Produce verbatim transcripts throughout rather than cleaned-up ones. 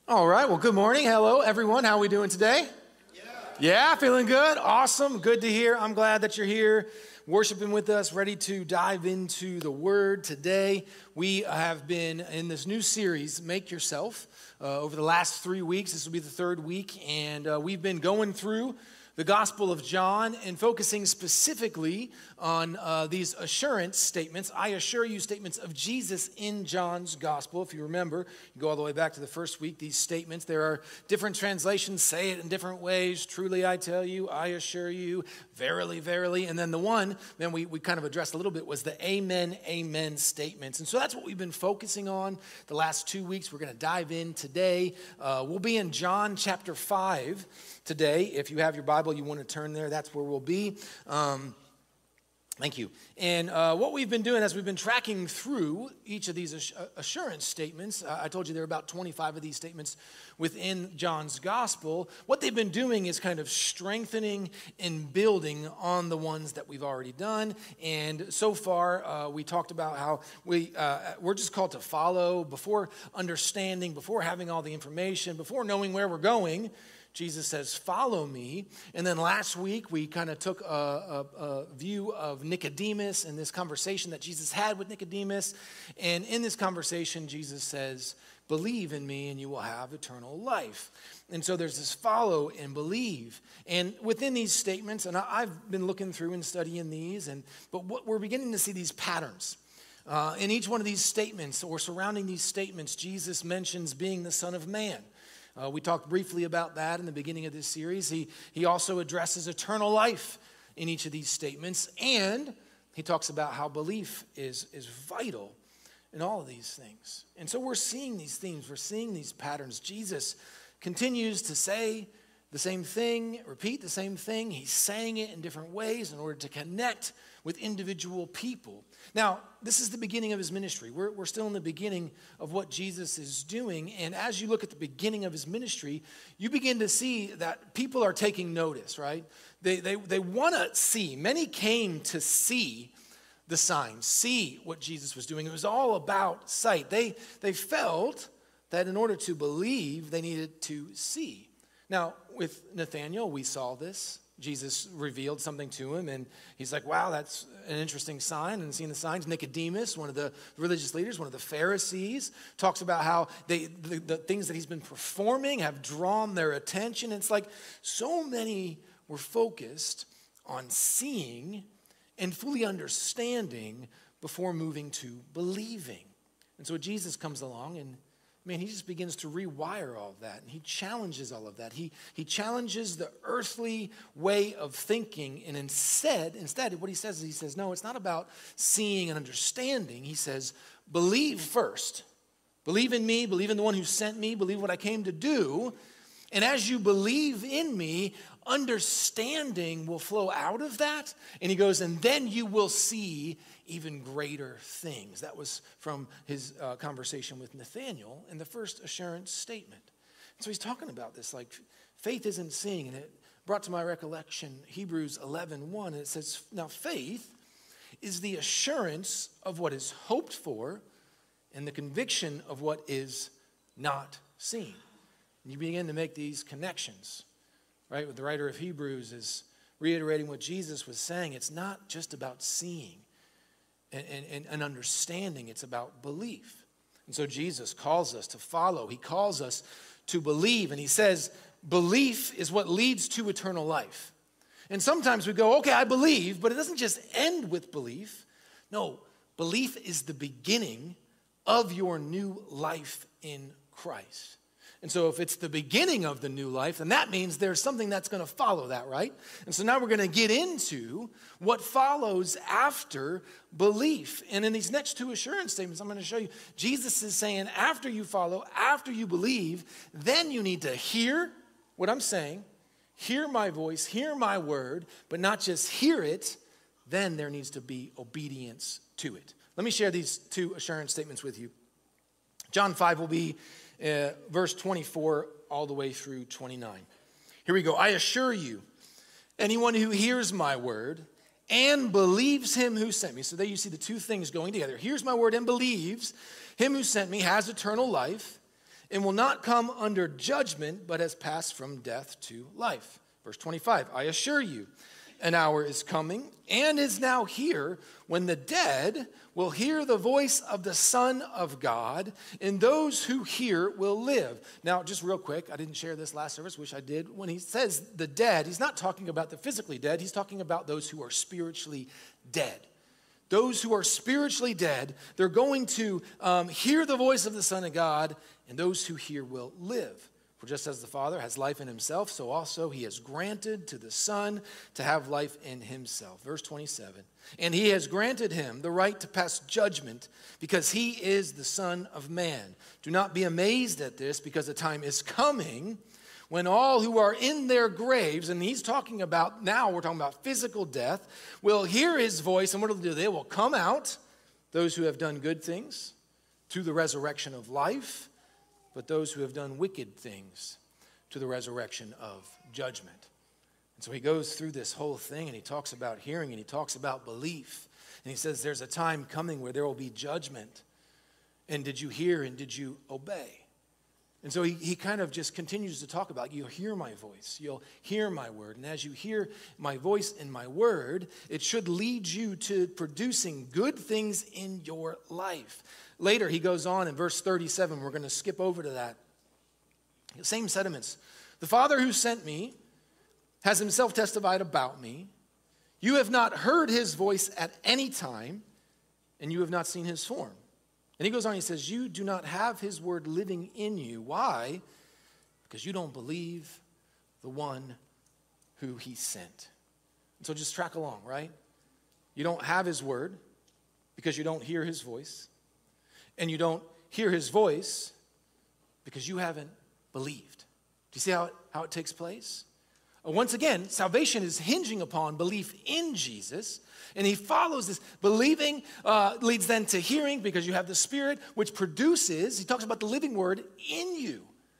All right, well, good morning. Hello, everyone. How are we doing today? Yeah. Yeah, feeling good? Awesome. Good to hear. I'm glad that you're here worshiping with us, ready to dive into the Word today. We have been in this new series, Make Yourself, uh, over the last three weeks. This will be the third week, and uh, we've been going through the Gospel of John and focusing specifically on uh, these assurance statements. I assure you statements of Jesus in John's Gospel. If you remember, you go all the way back to the first week, these statements. There are different translations, say it in different ways. Truly I tell you, I assure you, verily, verily. And then the one, then we, we kind of addressed a little bit, was the amen, amen statements. And so that's what we've been focusing on the last two weeks. We're going to dive in today. Uh, we'll be in John chapter five today. If you have your Bible, you want to turn there, that's where we'll be. Um, thank you. And uh, what we've been doing as we've been tracking through each of these assurance statements, uh, I told you there are about twenty-five of these statements within John's Gospel. What they've been doing is kind of strengthening and building on the ones that we've already done. And so far, uh, we talked about how we, uh, we're just called to follow before understanding, before having all the information, before knowing where we're going. Jesus says, follow me. And then last week, we kind of took a, a, a view of Nicodemus and this conversation that Jesus had with Nicodemus. And in this conversation, Jesus says, believe in me and you will have eternal life. And so there's this follow and believe. And within these statements, and I've been looking through and studying these, and but what we're beginning to see these patterns. Uh, in each one of these statements or surrounding these statements, Jesus mentions being the Son of Man. Uh, we talked briefly about that in the beginning of this series. He, he also addresses eternal life in each of these statements, and he talks about how belief is, is vital in all of these things. And so we're seeing these themes, we're seeing these patterns. Jesus continues to say the same thing, repeat the same thing. He's saying it in different ways in order to connect with individual people. Now, this is the beginning of his ministry. We're, we're still in the beginning of what Jesus is doing. And as you look at the beginning of his ministry, you begin to see that people are taking notice, right? They, they, they want to see. Many came to see the signs, see what Jesus was doing. It was all about sight. They, they felt that in order to believe, they needed to see. Now, with Nathanael, we saw this. Jesus revealed something to him, and he's like, wow, that's an interesting sign, and seeing the signs. Nicodemus, one of the religious leaders, one of the Pharisees, talks about how they, the, the things that he's been performing have drawn their attention. It's like so many were focused on seeing and fully understanding before moving to believing. And so Jesus comes along, and man, he just begins to rewire all of that, and he challenges all of that. He, he challenges the earthly way of thinking, and instead, instead, what he says is he says, no, it's not about seeing and understanding. He says, believe first. Believe in me, believe in the one who sent me, believe what I came to do, and as you believe in me, understanding will flow out of that. And he goes, and then you will see even greater things. That was from his uh, conversation with Nathanael in the first assurance statement. And so he's talking about this, like faith isn't seeing. And it brought to my recollection Hebrews eleven one. And it says, now faith is the assurance of what is hoped for and the conviction of what is not seen. And you begin to make these connections. Right, what the writer of Hebrews is reiterating what Jesus was saying. It's not just about seeing and, and, and understanding. It's about belief. And so Jesus calls us to follow. He calls us to believe. And he says, belief is what leads to eternal life. And sometimes we go, okay, I believe, but it doesn't just end with belief. No, belief is the beginning of your new life in Christ. And so if it's the beginning of the new life, then that means there's something that's going to follow that, right? And so now we're going to get into what follows after belief. And in these next two assurance statements, I'm going to show you, Jesus is saying after you follow, after you believe, then you need to hear what I'm saying, hear my voice, hear my word, but not just hear it, then there needs to be obedience to it. Let me share these two assurance statements with you. John five will be Uh, verse twenty-four all the way through twenty-nine. Here we go. I assure you, anyone who hears my word and believes him who sent me. So there you see the two things going together. Hears my word and believes him who sent me has eternal life and will not come under judgment, but has passed from death to life. Verse twenty-five, I assure you, an hour is coming and is now here when the dead will hear the voice of the Son of God, and those who hear will live. Now, just real quick, I didn't share this last service, wish I did. When he says the dead, he's not talking about the physically dead. He's talking about those who are spiritually dead. Those who are spiritually dead, they're going to um, hear the voice of the Son of God, and those who hear will live. For just as the Father has life in himself, so also he has granted to the Son to have life in himself. Verse twenty-seven, and he has granted him the right to pass judgment because he is the Son of Man. Do not be amazed at this, because the time is coming when all who are in their graves, and he's talking about, now we're talking about physical death, will hear his voice, and what will they do? They will come out, those who have done good things, to the resurrection of life, but those who have done wicked things to the resurrection of judgment. And so he goes through this whole thing, and he talks about hearing, and he talks about belief. And he says there's a time coming where there will be judgment. And did you hear and did you obey? And so he, he kind of just continues to talk about, you'll hear my voice, you'll hear my word. And as you hear my voice and my word, it should lead you to producing good things in your life. Later, he goes on in verse thirty-seven. We're going to skip over to that. Same sentiments. The Father who sent me has himself testified about me. You have not heard his voice at any time, and you have not seen his form. And he goes on, he says, you do not have his word living in you. Why? Because you don't believe the one who he sent. And so just track along, right? You don't have his word because you don't hear his voice. And you don't hear his voice because you haven't believed. Do you see how it, how it takes place? Uh, once again, salvation is hinging upon belief in Jesus. And he follows this. Believing uh, leads then to hearing, because you have the Spirit, which produces, he talks about the living word in you.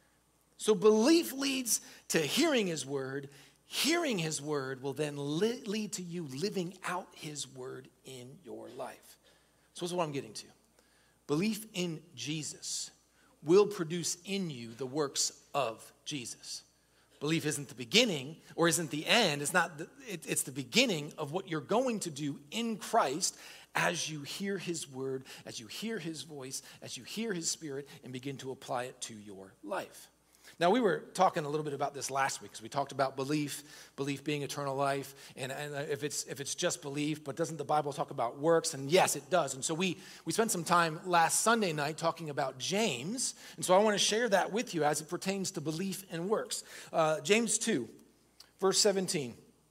So belief leads to hearing his word. Hearing his word will then li- lead to you living out his word in your life. So that's what I'm getting to. Belief in Jesus will produce in you the works of Jesus. Belief isn't the beginning or isn't the end. It's not. The, it, it's the beginning of what you're going to do in Christ as you hear his word, as you hear his voice, as you hear his Spirit, and begin to apply it to your life. Now, we were talking a little bit about this last week, because we talked about belief, belief being eternal life, and, and if it's if it's just belief, but doesn't the Bible talk about works? And yes, it does. And so we, we spent some time last Sunday night talking about James, and so I want to share that with you as it pertains to belief and works. Uh, James two, verse seventeen.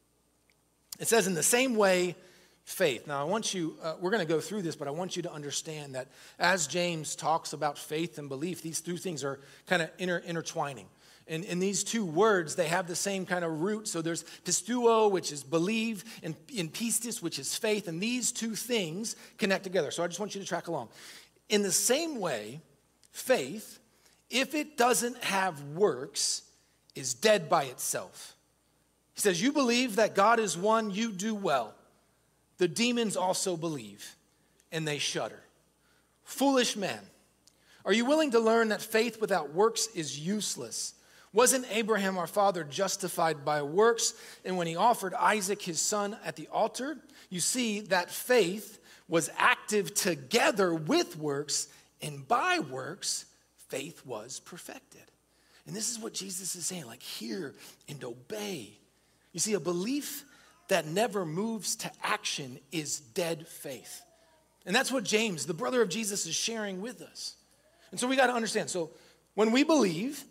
It says, in the same way, faith. Now, I want you, uh, we're going to go through this, but I want you to understand that as James talks about faith and belief, these two things are kind of inter- intertwining. And in these two words, they have the same kind of root. So there's pistuo, which is believe, and, and pistis, which is faith. And these two things connect together. So I just want you to track along. In the same way, faith, if it doesn't have works, is dead by itself. He says, you believe that God is one, you do well. The demons also believe, and they shudder. Foolish man, are you willing to learn that faith without works is useless? Wasn't Abraham our father justified by works? And when he offered Isaac his son at the altar, you see that faith was active together with works, and by works, faith was perfected. And this is what Jesus is saying, like, hear and obey. You see, a belief that never moves to action is dead faith. And that's what James, the brother of Jesus, is sharing with us. And so we got to understand. So when we believe,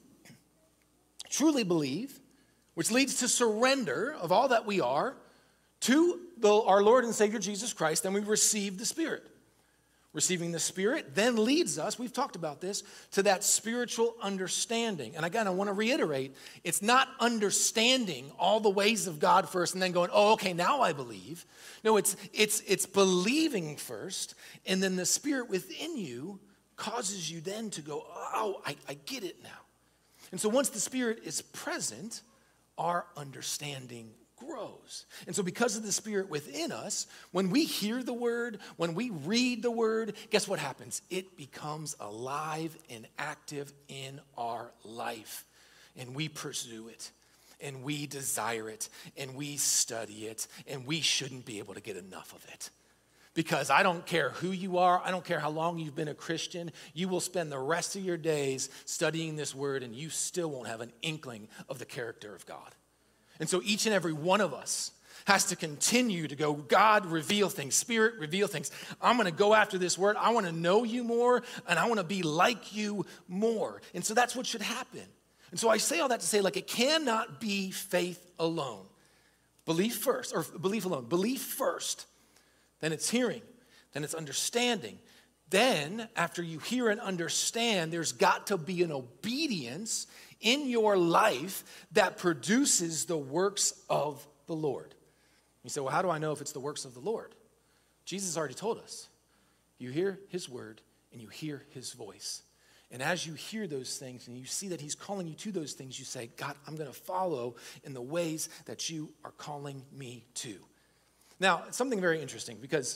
truly believe, which leads to surrender of all that we are to the, our Lord and Savior Jesus Christ, then we receive the Spirit. Receiving the Spirit then leads us, we've talked about this, to that spiritual understanding. And again, I want to reiterate, it's not understanding all the ways of God first and then going, oh, okay, now I believe. No, it's it's it's believing first, and then the Spirit within you causes you then to go, oh, I, I get it now. And so once the Spirit is present, our understanding grows. And so because of the Spirit within us, when we hear the word, when we read the word, guess what happens? It becomes alive and active in our life. And we pursue it, and we desire it, and we study it, and we shouldn't be able to get enough of it. Because I don't care who you are, I don't care how long you've been a Christian, you will spend the rest of your days studying this word and you still won't have an inkling of the character of God. And so each and every one of us has to continue to go, God, reveal things, Spirit, reveal things. I'm gonna go after this word, I wanna know you more, and I wanna be like you more. And so that's what should happen. And so I say all that to say, like, it cannot be faith alone. Belief first, or belief alone, belief first. Then it's hearing, then it's understanding. Then, after you hear and understand, there's got to be an obedience in your life that produces the works of the Lord. You say, well, how do I know if it's the works of the Lord? Jesus already told us. You hear his word and you hear his voice. And as you hear those things and you see that he's calling you to those things, you say, God, I'm going to follow in the ways that you are calling me to. Now, it's something very interesting because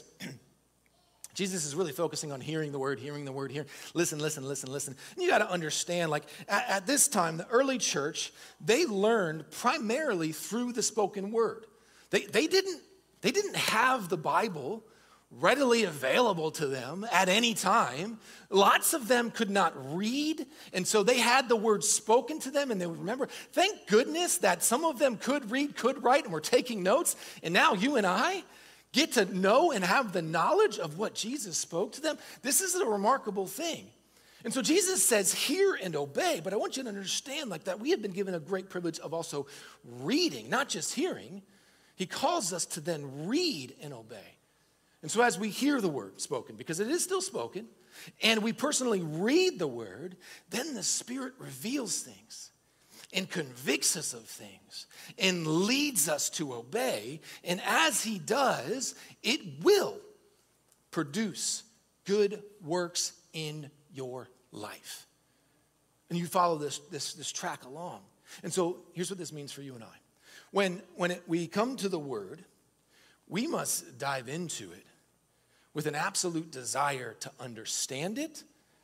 Jesus is really focusing on hearing the word, hearing the word, hearing, listen, listen, listen, listen. And you got to understand, like, at, at this time, the early church, they learned primarily through the spoken word. They, they, didn't, they didn't have the Bible readily available to them at any time. Lots of them could not read, and so they had the word spoken to them, and they would remember. Thank goodness that some of them could read, could write, and were taking notes, and now you and I get to know and have the knowledge of what Jesus spoke to them. This is a remarkable thing. And so Jesus says, hear and obey, but I want you to understand like that we have been given a great privilege of also reading, not just hearing. He calls us to then read and obey. And so as we hear the word spoken, because it is still spoken, and we personally read the word, then the Spirit reveals things and convicts us of things and leads us to obey. And as he does, it will produce good works in your life. And you follow this, this, this track along. And so here's what this means for you and I. When, when it, we come to the word, we must dive into it with an absolute desire to understand it,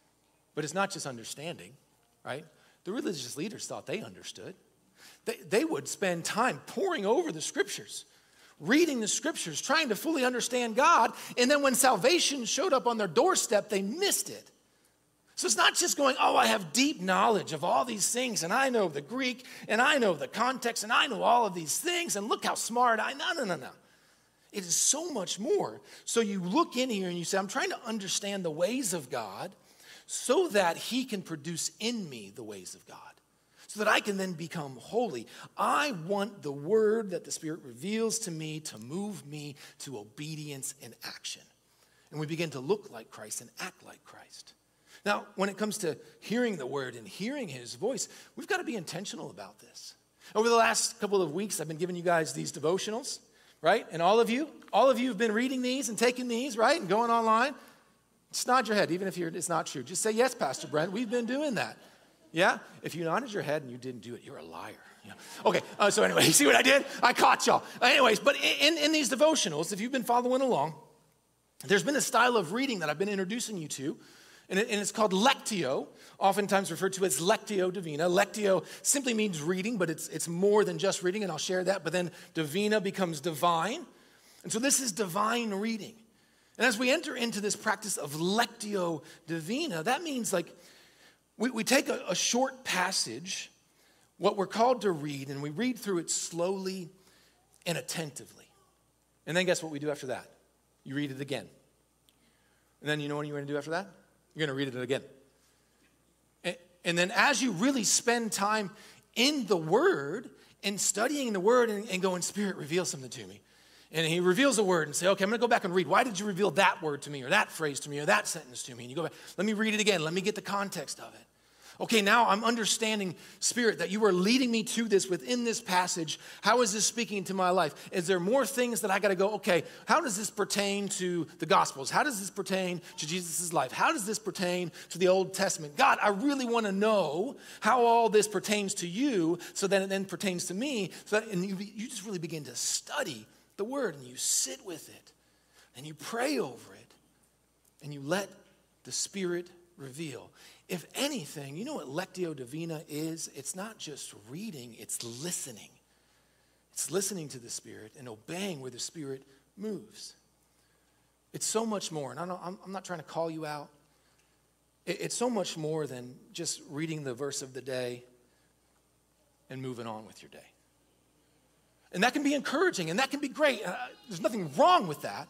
but it's not just understanding, right? The religious leaders thought they understood. They, they would spend time poring over the scriptures, reading the scriptures, trying to fully understand God, and then when salvation showed up on their doorstep, they missed it. So it's not just going, oh, I have deep knowledge of all these things, and I know the Greek, and I know the context, and I know all of these things, and look how smart I, no, no, no, no. It is so much more. So you look in here and you say, I'm trying to understand the ways of God so that he can produce in me the ways of God, so that I can then become holy. I want the word that the Spirit reveals to me to move me to obedience and action. And we begin to look like Christ and act like Christ. Now, when it comes to hearing the word and hearing his voice, we've got to be intentional about this. Over the last couple of weeks, I've been giving you guys these devotionals. Right? And all of you, all of you have been reading these and taking these, right? And going online. Just nod your head, even if you're, it's not true. Just say, yes, Pastor Brent, we've been doing that. Yeah? If you nodded your head and you didn't do it, you're a liar. Yeah. Okay, uh, so anyway, you see what I did? I caught y'all. Anyways, but in, in these devotionals, if you've been following along, there's been a style of reading that I've been introducing you to, and, it, and it's called Lectio, oftentimes referred to as Lectio Divina. Lectio simply means reading, but it's, it's more than just reading, and I'll share that. But then Divina becomes divine. And so this is divine reading. And as we enter into this practice of Lectio Divina, that means like we, we take a, a short passage, what we're called to read, and we read through it slowly and attentively. And then guess what we do after that? You read it again. And then you know what you're going to do after that? You're going to read it again. And, and then as you really spend time in the Word and studying the Word and, and going, Spirit, reveal something to me. And he reveals a word and say, okay, I'm going to go back and read. Why did you reveal that word to me or that phrase to me or that sentence to me? And you go back, let me read it again. Let me get the context of it. Okay, now I'm understanding, Spirit, that you are leading me to this within this passage. How is this speaking to my life? Is there more things that I got to go, okay, how does this pertain to the Gospels? How does this pertain to Jesus' life? How does this pertain to the Old Testament? God, I really want to know how all this pertains to you so that it then pertains to me. So that, and you, you just really begin to study the Word, and you sit with it, and you pray over it, and you let the Spirit reveal. If anything, you know what Lectio Divina is? It's not just reading, it's listening. It's listening to the Spirit and obeying where the Spirit moves. It's so much more, and I'm not trying to call you out. It's so much more than just reading the verse of the day and moving on with your day. And that can be encouraging, and that can be great. Uh, there's nothing wrong with that.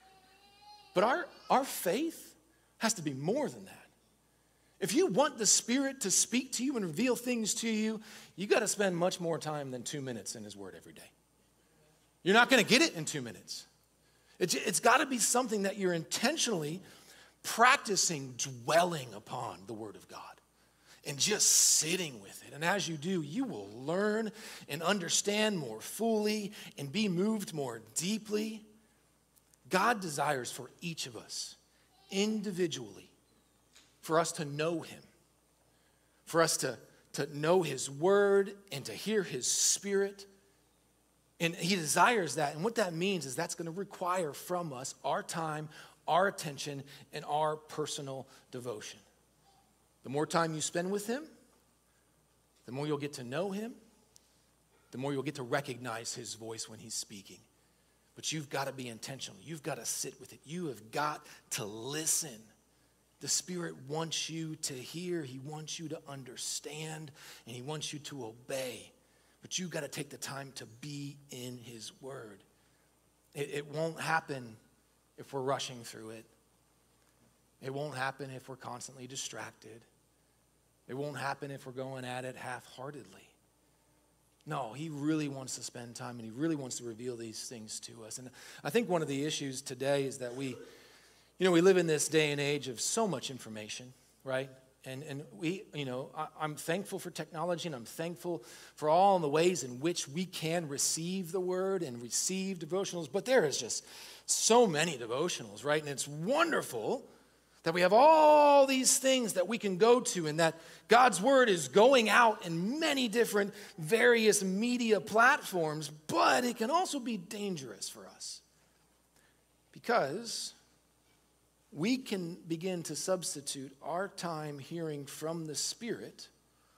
But our, our faith has to be more than that. If you want the Spirit to speak to you and reveal things to you, you got to spend much more time than two minutes in His Word every day. You're not going to get it in two minutes. It's, it's got to be something that you're intentionally practicing dwelling upon the Word of God and just sitting with it. And as you do, you will learn and understand more fully and be moved more deeply. God desires for each of us individually for us to know Him, for us to, to know His Word and to hear His Spirit. And He desires that. And what that means is that's going to require from us our time, our attention, and our personal devotion. The more time you spend with Him, the more you'll get to know Him, the more you'll get to recognize His voice when He's speaking. But you've got to be intentional. You've got to sit with it. You have got to listen. The Spirit wants you to hear. He wants you to understand, and He wants you to obey. But you've got to take the time to be in His Word. It, it won't happen if we're rushing through it. It won't happen if we're constantly distracted. It won't happen if we're going at it half-heartedly. No, He really wants to spend time, and He really wants to reveal these things to us. And I think one of the issues today is that we, you know, we live in this day and age of so much information, right? And and we, you know, I, I'm thankful for technology, and I'm thankful for all the ways in which we can receive the Word and receive devotionals. But there is just so many devotionals, right? And it's wonderful that we have all these things that we can go to, and that God's Word is going out in many different various media platforms, but it can also be dangerous for us because we can begin to substitute our time hearing from the Spirit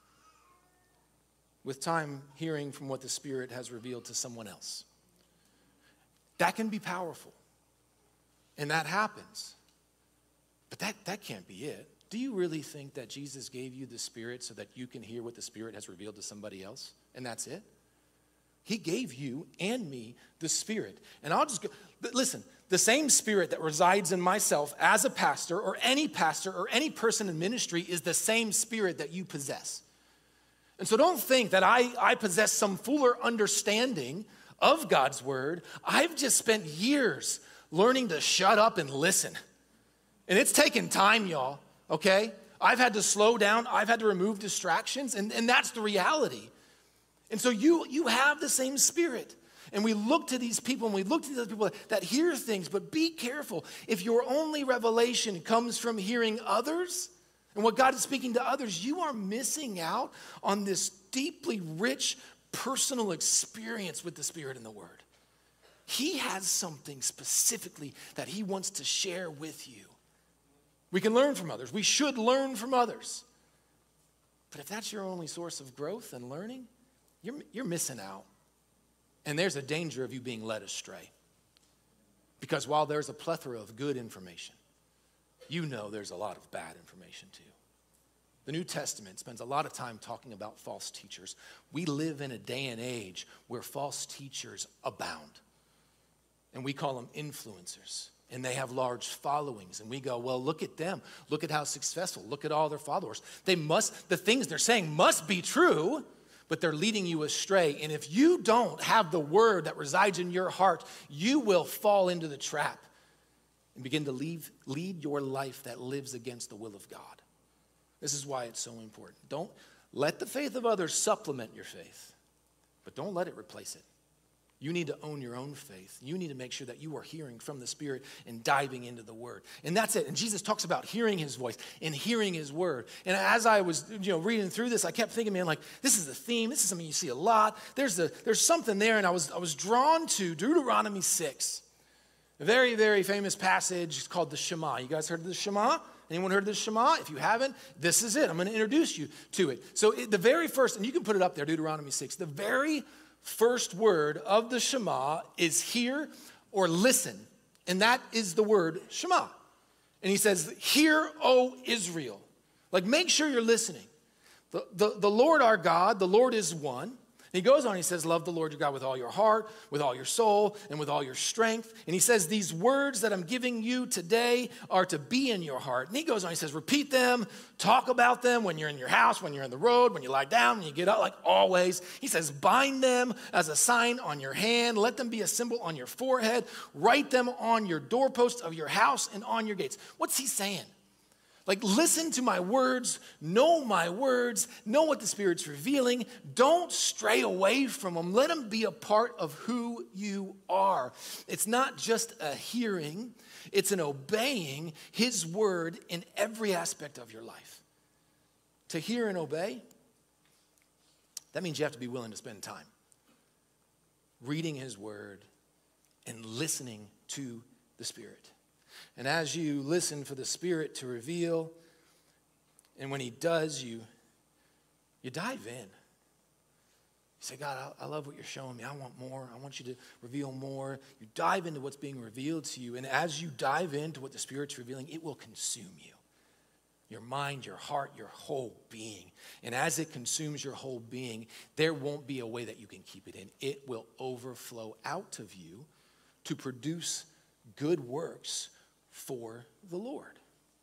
with time hearing from what the Spirit has revealed to someone else. That can be powerful, and that happens. But that, that can't be it. Do you really think that Jesus gave you the Spirit so that you can hear what the Spirit has revealed to somebody else, and that's it? He gave you and me the Spirit. And I'll just go, listen, the same Spirit that resides in myself as a pastor or any pastor or any person in ministry is the same Spirit that you possess. And so don't think that I, I possess some fuller understanding of God's Word. I've just spent years learning to shut up and listen. And it's taken time, y'all, okay? I've had to slow down. I've had to remove distractions, and, and that's the reality. And so you, you have the same Spirit. And we look to these people, and we look to these people that hear things, but be careful. If your only revelation comes from hearing others and what God is speaking to others, you are missing out on this deeply rich personal experience with the Spirit and the Word. He has something specifically that He wants to share with you. We can learn from others. We should learn from others. But if that's your only source of growth and learning, you're, you're missing out. And there's a danger of you being led astray. Because while there's a plethora of good information, you know there's a lot of bad information too. The New Testament spends a lot of time talking about false teachers. We live in a day and age where false teachers abound. And we call them influencers. And they have large followings. And we go, well, look at them. Look at how successful. Look at all their followers. They must, the things they're saying must be true, but they're leading you astray. And if you don't have the Word that resides in your heart, you will fall into the trap and begin to leave, lead your life that lives against the will of God. This is why it's so important. Don't let the faith of others supplement your faith, but don't let it replace it. You need to own your own faith. You need to make sure that you are hearing from the Spirit and diving into the Word. And that's it. And Jesus talks about hearing His voice and hearing His Word. And as I was, you know, reading through this, I kept thinking, man, like, this is the theme. This is something you see a lot. There's a, there's something there. And I was, I was drawn to Deuteronomy six, a very, very famous passage called the Shema. You guys heard of the Shema? Anyone heard of the Shema? If you haven't, this is it. I'm going to introduce you to it. So it, the very first, and you can put it up there, Deuteronomy six, the very first word of the Shema is hear or listen. And that is the word Shema. And he says, hear, O Israel. Like, make sure you're listening. The, the, the Lord our God, the Lord is one. And he goes on, he says, love the Lord your God with all your heart, with all your soul, and with all your strength. And he says, these words that I'm giving you today are to be in your heart. And he goes on, he says, repeat them, talk about them when you're in your house, when you're in the road, when you lie down, when you get up, like always. He says, bind them as a sign on your hand. Let them be a symbol on your forehead. Write them on your doorposts of your house and on your gates. What's he saying? Like, listen to my words, know my words, know what the Spirit's revealing. Don't stray away from them. Let them be a part of who you are. It's not just a hearing, it's an obeying His word in every aspect of your life. To hear and obey, that means you have to be willing to spend time reading His word and listening to the Spirit. And as you listen for the Spirit to reveal, and when He does, you, you dive in. You say, God, I, I love what you're showing me. I want more. I want you to reveal more. You dive into what's being revealed to you. And as you dive into what the Spirit's revealing, it will consume you. Your mind, your heart, your whole being. And as it consumes your whole being, there won't be a way that you can keep it in. It will overflow out of you to produce good works for the Lord.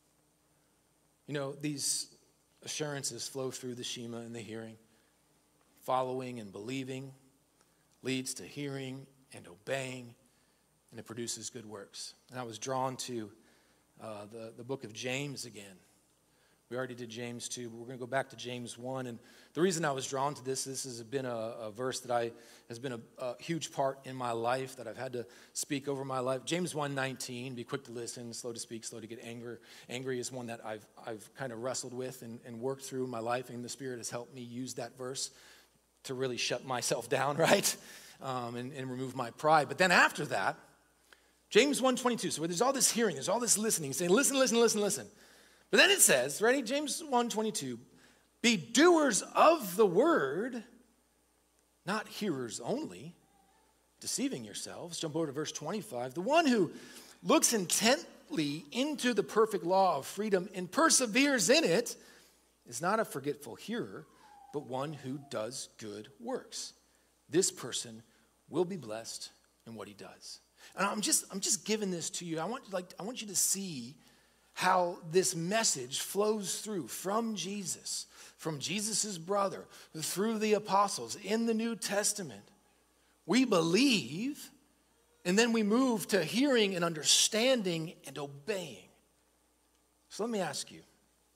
You know, these assurances flow through the Shema and the hearing. Following and believing leads to hearing and obeying, and it produces good works. And I was drawn to uh, the, the book of James again. We already did James two, but we're going to go back to James one. And the reason I was drawn to this, this has been a, a verse that I has been a, a huge part in my life that I've had to speak over my life. James one nineteen, be quick to listen, slow to speak, slow to get angry. Angry is one that I've I've kind of wrestled with and, and worked through in my life, and the Spirit has helped me use that verse to really shut myself down, right? Um, and, and remove my pride. But then after that, James one twenty-two, so where there's all this hearing, there's all this listening, saying listen, listen, listen, listen. But then it says, ready, James one twenty-two, be doers of the word, not hearers only, deceiving yourselves. Jump over to verse twenty-five. The one who looks intently into the perfect law of freedom and perseveres in it is not a forgetful hearer, but one who does good works. This person will be blessed in what he does. And I'm just, I'm just giving this to you. I want, like, I want you to see how this message flows through from Jesus, from Jesus' brother, through the apostles in the New Testament. We believe, and then we move to hearing and understanding and obeying. So let me ask you,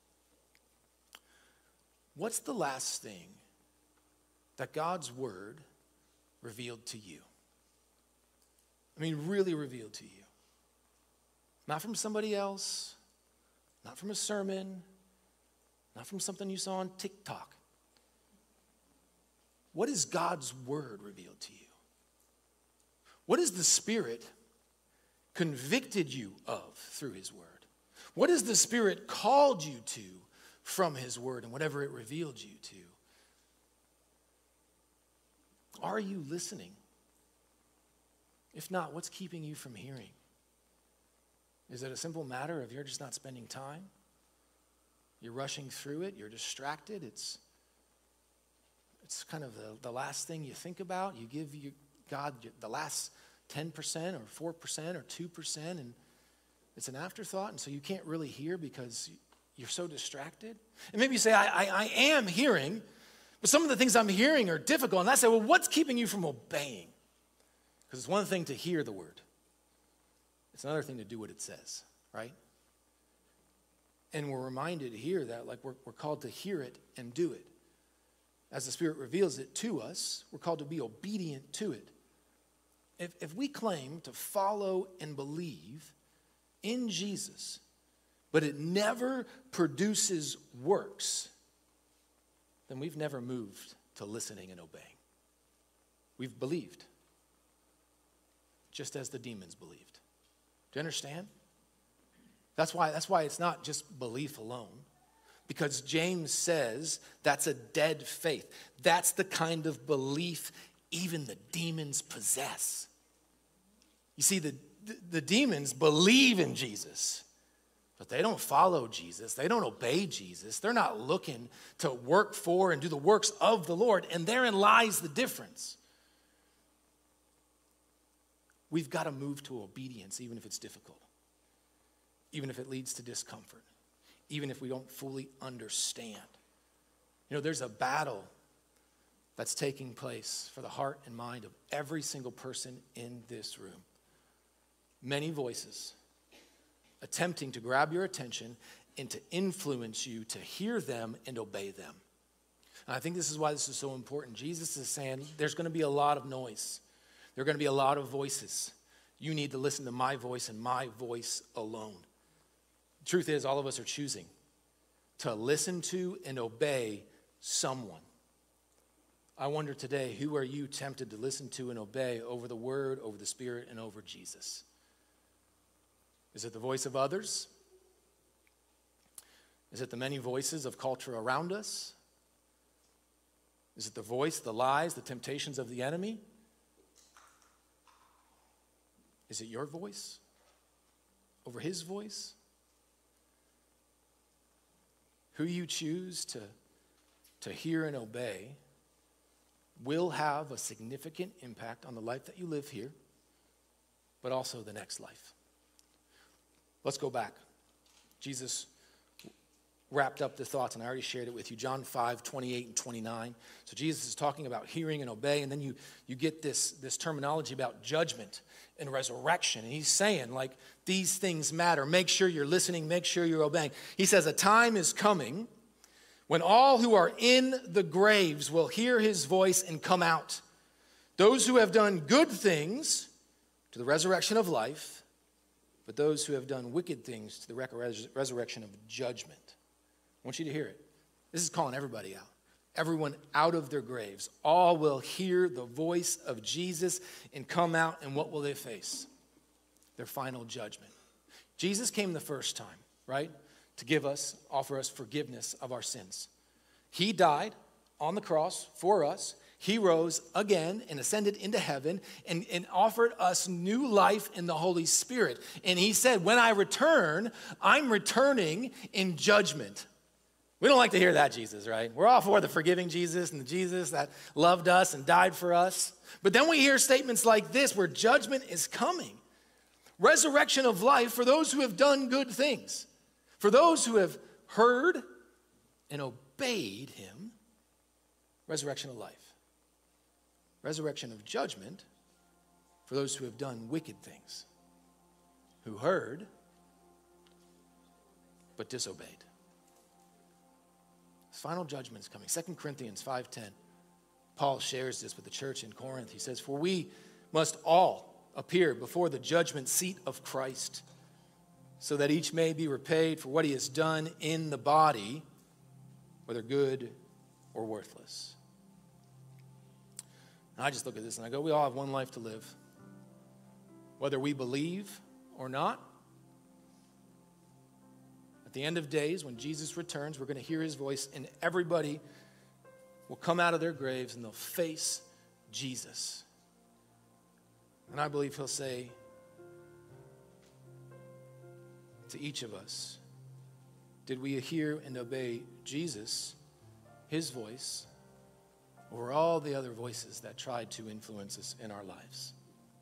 what's the last thing that God's word revealed to you? I mean, really revealed to you. Not from somebody else, not from a sermon, not from something you saw on TikTok. What is God's word revealed to you? What has the Spirit convicted you of through His word? What has the Spirit called you to from His word and whatever it revealed you to? Are you listening? If not, what's keeping you from hearing? Is it a simple matter of you're just not spending time? You're rushing through it, you're distracted, it's it's kind of the, the last thing you think about. You give you, God the last ten percent or four percent or two percent, and it's an afterthought, and so you can't really hear because you're so distracted. And maybe you say, I, I, I am hearing, but some of the things I'm hearing are difficult. And I say, well, what's keeping you from obeying? Because it's one thing to hear the word. It's another thing to do what it says, right? And we're reminded here that like we're, we're called to hear it and do it. As the Spirit reveals it to us, we're called to be obedient to it. If, if we claim to follow and believe in Jesus, but it never produces works, then we've never moved to listening and obeying. We've believed, just as the demons believed. Do you understand? That's why, that's why it's not just belief alone. Because James says that's a dead faith. That's the kind of belief even the demons possess. You see, the, the, the demons believe in Jesus, but they don't follow Jesus. They don't obey Jesus. They're not looking to work for and do the works of the Lord, and therein lies the difference. We've got to move to obedience, even if it's difficult, even if it leads to discomfort, even if we don't fully understand. You know, there's a battle that's taking place for the heart and mind of every single person in this room. Many voices attempting to grab your attention and to influence you to hear them and obey them. And I think this is why this is so important. Jesus is saying there's going to be a lot of noise. There are going to be a lot of voices. You need to listen to my voice and my voice alone. The truth is, all of us are choosing to listen to and obey someone. I wonder today, who are you tempted to listen to and obey over the Word, over the Spirit, and over Jesus? Is it the voice of others? Is it the many voices of culture around us? Is it the voice, the lies, the temptations of the enemy? Is it your voice over his voice? Who you choose to, to hear and obey will have a significant impact on the life that you live here, but also the next life. Let's go back. Jesus wrapped up the thoughts, and I already shared it with you. John five, twenty-eight and twenty-nine. So Jesus is talking about hearing and obey, and then you, you get this, this terminology about judgment and resurrection. And he's saying, like, these things matter. Make sure you're listening. Make sure you're obeying. He says, a time is coming when all who are in the graves will hear his voice and come out. Those who have done good things to the resurrection of life, but those who have done wicked things to the res- resurrection of judgment. I want you to hear it. This is calling everybody out. Everyone out of their graves. All will hear the voice of Jesus and come out, and what will they face? Their final judgment. Jesus came the first time, right? To give us, offer us forgiveness of our sins. He died on the cross for us. He rose again and ascended into heaven and, and offered us new life in the Holy Spirit. And he said, when I return, I'm returning in judgment. We don't like to hear that Jesus, right? We're all for the forgiving Jesus and the Jesus that loved us and died for us. But then we hear statements like this where judgment is coming. Resurrection of life for those who have done good things. For those who have heard and obeyed him. Resurrection of life. Resurrection of judgment for those who have done wicked things. Who heard but disobeyed. Final judgment is coming. Second Corinthians five ten. Paul shares this with the church in Corinth. He says, for we must all appear before the judgment seat of Christ, so that each may be repaid for what he has done in the body, whether good or worthless. And I just look at this and I go, we all have one life to live. Whether we believe or not, at the end of days, when Jesus returns, we're going to hear his voice, and everybody will come out of their graves and they'll face Jesus. And I believe he'll say to each of us, did we hear and obey Jesus, his voice, over all the other voices that tried to influence us in our lives?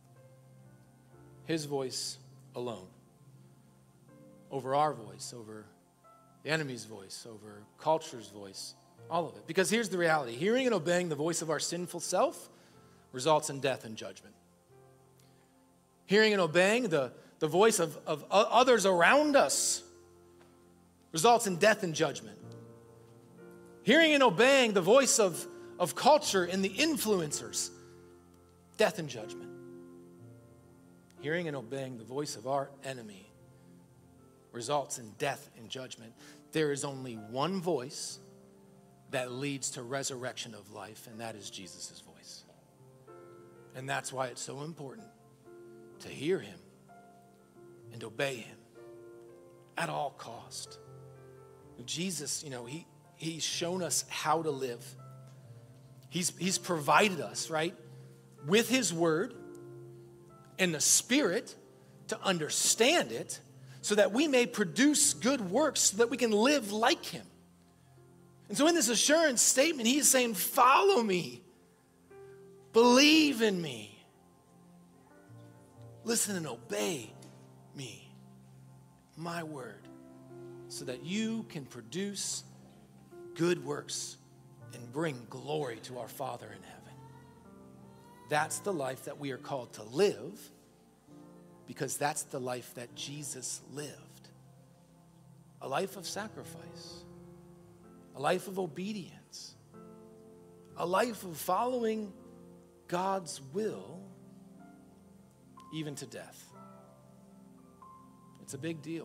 His voice alone. Over our voice, over the enemy's voice, over culture's voice, all of it. Because here's the reality. Hearing and obeying the voice of our sinful self results in death and judgment. Hearing and obeying the, the voice of, of others around us results in death and judgment. Hearing and obeying the voice of, of culture and the influencers, death and judgment. Hearing and obeying the voice of our enemy results in death and judgment. There is only one voice that leads to resurrection of life, and that is Jesus' voice. And that's why it's so important to hear him and obey him at all cost. Jesus, you know, he, he's shown us how to live. He's, he's provided us, right, with his word and the Spirit to understand it so that we may produce good works so that we can live like him. And so in this assurance statement, he is saying, follow me, believe in me, listen and obey me, my word, so that you can produce good works and bring glory to our Father in heaven. That's the life that we are called to live, because that's the life that Jesus lived. A life of sacrifice, a life of obedience, a life of following God's will, even to death. It's a big deal.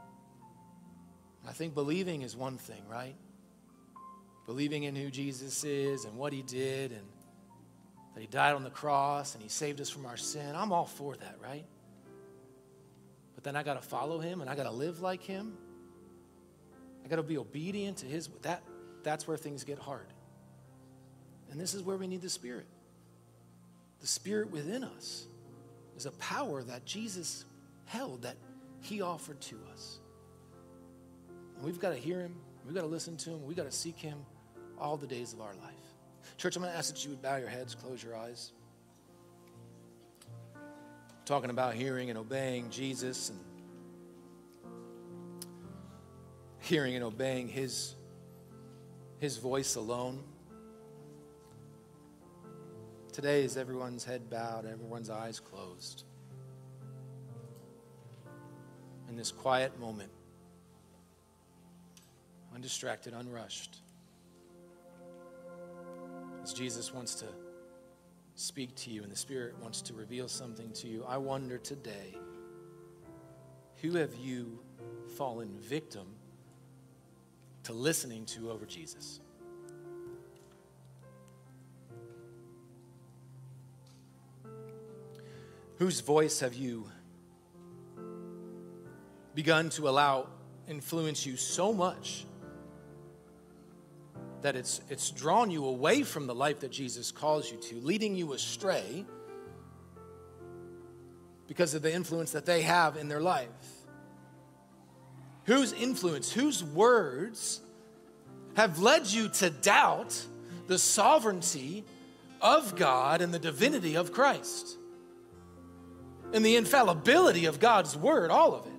I think believing is one thing, right? Believing in who Jesus is and what he did and that he died on the cross and he saved us from our sin. I'm all for that, right? But then I got to follow him and I got to live like him. I got to be obedient to his. That, that's where things get hard. And this is where we need the Spirit. The Spirit within us is a power that Jesus held, that he offered to us. And we've got to hear him. We've got to listen to him. We've got to seek him all the days of our life. Church, I'm going to ask that you would bow your heads, close your eyes. Talking about hearing and obeying Jesus and hearing and obeying his, his voice alone. Today is everyone's head bowed, everyone's eyes closed. In this quiet moment, undistracted, unrushed, as Jesus wants to speak to you and the Spirit wants to reveal something to you, I wonder today, who have you fallen victim to listening to over Jesus? Whose voice have you begun to allow influence you so much that it's, it's drawn you away from the life that Jesus calls you to, leading you astray because of the influence that they have in their life? Whose influence, whose words have led you to doubt the sovereignty of God and the divinity of Christ and the infallibility of God's word, all of it?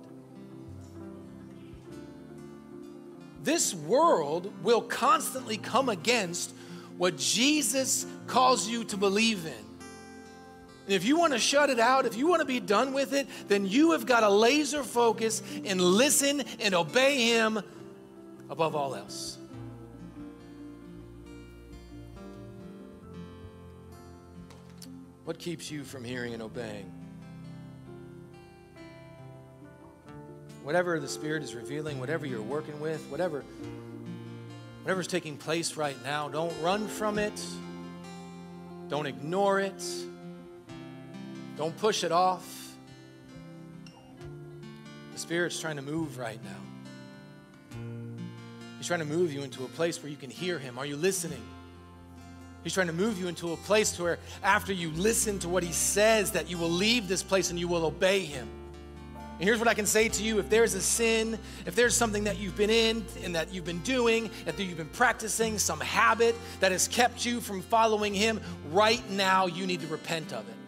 This world will constantly come against what Jesus calls you to believe in. And if you want to shut it out, if you want to be done with it, then you have got to laser focus and listen and obey him above all else. What keeps you from hearing and obeying? Whatever the Spirit is revealing, whatever you're working with, whatever, whatever's taking place right now, don't run from it. Don't ignore it. Don't push it off. The Spirit's trying to move right now. He's trying to move you into a place where you can hear him. Are you listening? He's trying to move you into a place where after you listen to what he says, that you will leave this place and you will obey him. And here's what I can say to you. If there's a sin, if there's something that you've been in and that you've been doing, that you've been practicing, some habit that has kept you from following him, right now you need to repent of it.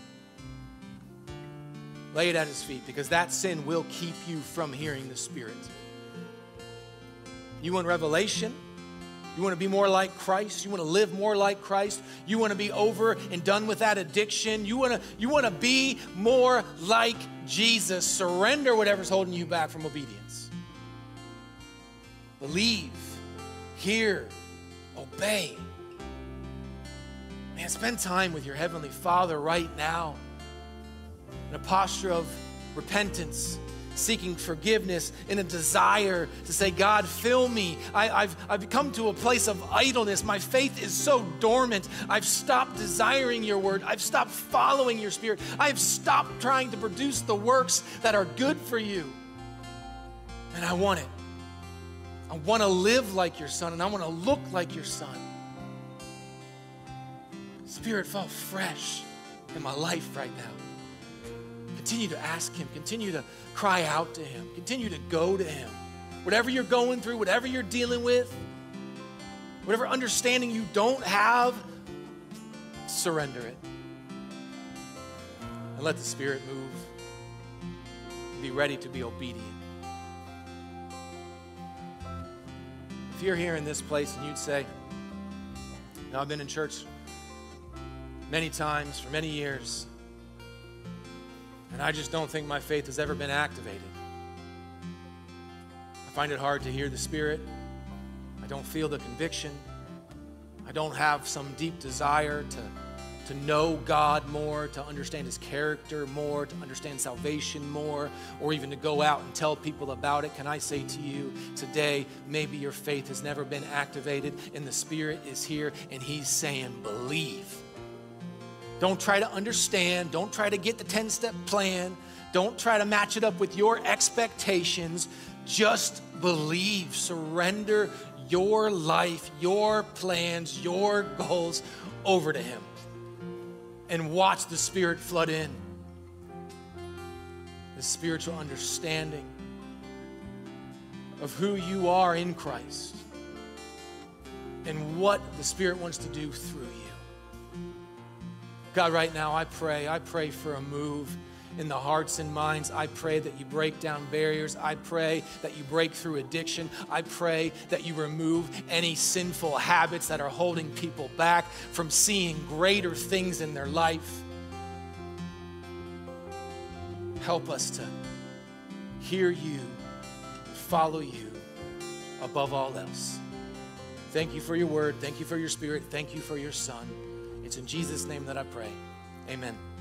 Lay it at his feet, because that sin will keep you from hearing the Spirit. You want revelation? You want to be more like Christ? You want to live more like Christ? You want to be over and done with that addiction? You want to, you want to be more like Jesus? Surrender whatever's holding you back from obedience. believe, hear, obey. Man, spend time with your Heavenly Father right now in a posture of repentance, seeking forgiveness, in a desire to say, God, fill me. I, I've, I've come to a place of idleness. My faith is so dormant. I've stopped desiring your word. I've stopped following your spirit. I've stopped trying to produce the works that are good for you. And I want it. I want to live like your son, and I want to look like your son. Spirit, fall fresh in my life right now. Continue to ask him. Continue to cry out to him. Continue to go to him. Whatever you're going through, whatever you're dealing with, whatever understanding you don't have, surrender it. And let the Spirit move. Be ready to be obedient. If you're here in this place and you'd say, now I've been in church many times for many years, and I just don't think my faith has ever been activated. I find it hard to hear the Spirit. I don't feel the conviction. I don't have some deep desire to, to know God more, to understand his character more, to understand salvation more, or even to go out and tell people about it. Can I say to you today, maybe your faith has never been activated and the Spirit is here and he's saying, believe. Don't try to understand. Don't try to get the ten-step plan. Don't try to match it up with your expectations. Just believe. Surrender your life, your plans, your goals over to him. And watch the Spirit flood in. The spiritual understanding of who you are in Christ and what the Spirit wants to do through you. God, right now I pray, I pray for a move in the hearts and minds. I pray that you break down barriers. I pray that you break through addiction. I pray that you remove any sinful habits that are holding people back from seeing greater things in their life. Help us to hear you, follow you above all else. Thank you for your word. Thank you for your Spirit. Thank you for your Son. It's in Jesus' name that I pray. Amen.